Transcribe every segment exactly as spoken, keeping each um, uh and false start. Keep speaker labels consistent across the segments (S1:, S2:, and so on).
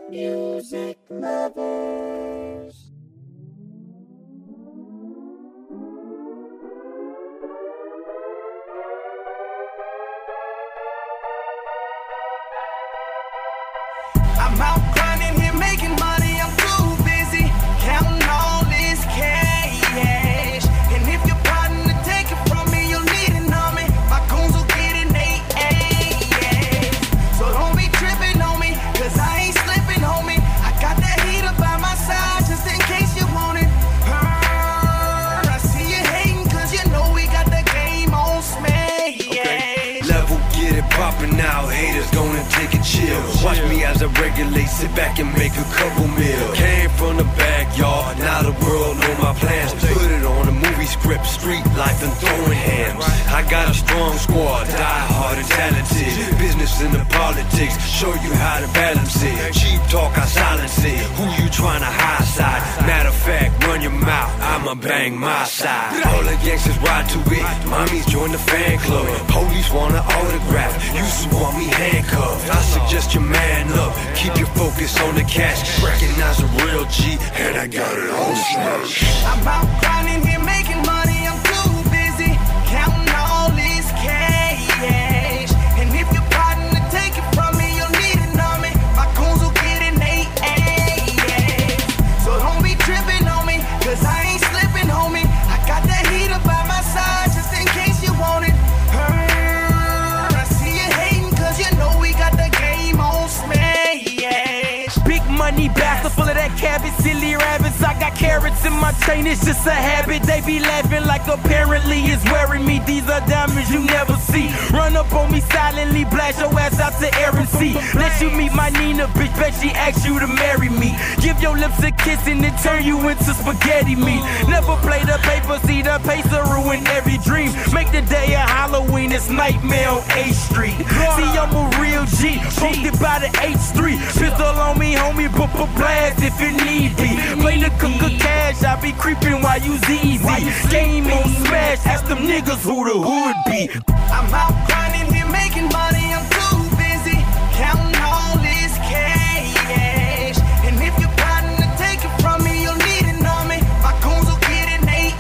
S1: Music lovers.
S2: I'm out grinding here making money, I'm too busy counting all this cash. And if you're plotting to take it from me, you'll need it on me. My goons will get in they ass. So don't be tripping on me, cause I ain't slipping, homie. I got that heater by my side just in case you want it. Purr, I see you hating cause you know we got the game on smash.
S3: Okay. Level, get it poppin' now, haters gonna take a chill. Watch me as I regulate, sit back and make a couple meals. Came from the backyard, now the world know my plans. Put it on a movie script, street life and throwing hands. I got a strong squad, die hard and talented. Business in the politics, show you how to balance it. Cheap talk, I silence it. Who you tryna high side? Matter of fact, run your mouth, I'ma bang my side. All the gangsters ride to it, mommies join the fan club. Police want an autograph, used to want me handcuffed. I suggest you man up, keep your focus on the cash. Recognize a real G, and I got it on smash.
S2: I'm out grinding here making money, I'm too busy counting all this cash. And if you're plotting to take it from me, you'll need it on me. My goons will get in they ass. So don't be tripping on me, cause I ain't slipping, homie. I got that heater by my side just in case you want it. Purr, I see you hating cause you know we got the game on smash.
S4: Big money bastard full of that cabbage, silly rabbits. I got carrots in my chain, it's just a habit. They be laughing like apparently it's wearing me. These are diamonds you never see. Run up on me silently, blast your ass out to air and sea. Let you meet my Nina, bitch, bet she asked you to marry me. Give your lips a kiss and then turn you into spaghetti meat. Never play the paper, see the pacer ruin every dream. Make the day of Halloween, it's nightmare on eighth Street. See, I'm a real G, posted by the eighth Street. Pistol on me, homie, but for blast if it need be. Play the cook of cash, I be creeping while you Z Z. Game on smash, ask them niggas who the hood be.
S2: I'm out grinding here making money, I'm too busy counting all this cash. And if you're plotting to take it from me, you'll need it on me. My goons will get in they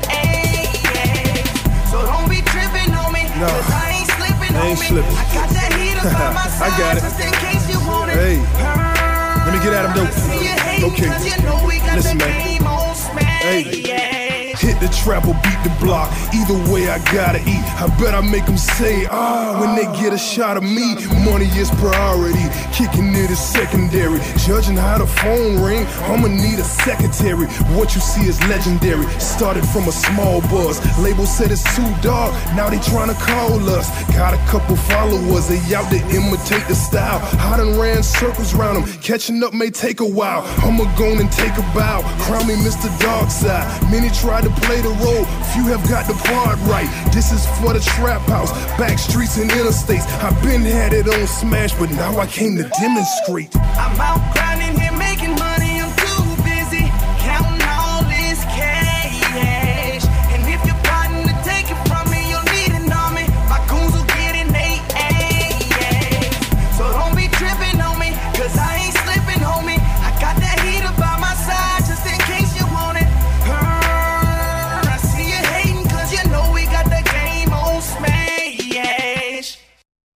S2: ass. So don't be tripping on me,
S5: No.
S2: cause I ain't slipping,
S5: I ain't
S2: homie.
S5: slipping.
S2: I got that heater by my side
S5: I got it.
S2: just in case you want it.
S5: Hey.
S2: Purr,
S5: Let me get at him, though.
S2: I see you hating
S5: Okay.
S2: cause you know we got
S5: Listen,
S2: the
S5: man.
S2: game on smash.
S5: Hey. Hit the trap or beat the block. Either way, I gotta eat. I bet I make them say, ah, when they get a shot of me. Money is priority, kicking it is secondary. Judging how the phone ring, I'ma need a secretary. What you see is legendary. Started from a small buzz. Label said it's too dark, now they tryna call us. Got a couple followers, they out to imitate the style. I done ran circles round them, catching up may take a while. I'ma go and take a bow, crown me Mister Darkside. Many tried to play the role, few have got the part right. This is for the trap house, back streets and interstates. I've been had it on smash, but now I came to demonstrate.
S2: I'm out